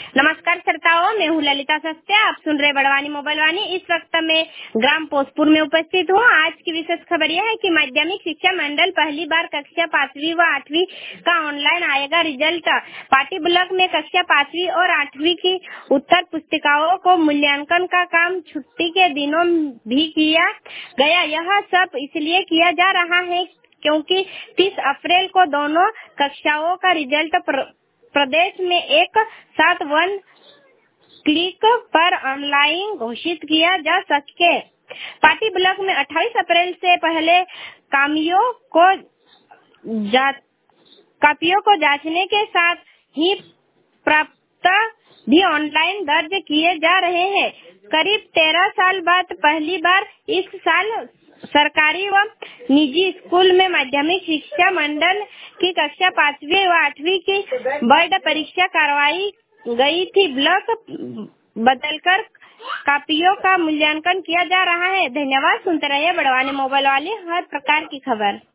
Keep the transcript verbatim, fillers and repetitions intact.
नमस्कार श्रोताओं, मैं हूँ ललिता सस्ते। आप सुन रहे बड़वानी मोबाइल वाणी। इस वक्त मैं ग्राम पोस्टपुर में उपस्थित हूँ। आज की विशेष खबर यह है कि माध्यमिक शिक्षा मंडल पहली बार कक्षा पांचवी व आठवीं का ऑनलाइन आएगा रिजल्ट। पाटी ब्लॉक में कक्षा पांचवी और आठवीं की उत्तर पुस्तिकाओं को मूल्यांकन का काम छुट्टी के दिनों भी किया गया। यह सब इसलिए किया जा रहा है क्योंकि तीस अप्रैल को दोनों कक्षाओं का रिजल्ट प्र... प्रदेश में एक साथ वन क्लिक पर ऑनलाइन घोषित किया जा सके। पाटी ब्लॉक में अट्ठाईस अप्रैल से पहले कामियों को जा, कापियों को जांचने के साथ ही प्राप्त भी ऑनलाइन दर्ज किए जा रहे हैं। करीब तेरह साल बाद पहली बार इस साल सरकारी व निजी स्कूल में माध्यमिक शिक्षा मंडल की कक्षा पांचवी व आठवीं की बोर्ड परीक्षा करवाई गई थी। ब्लॉक बदलकर कापियों का मूल्यांकन किया जा रहा है। धन्यवाद। सुनते रहिए बड़वानी मोबाइल वाली हर प्रकार की खबर।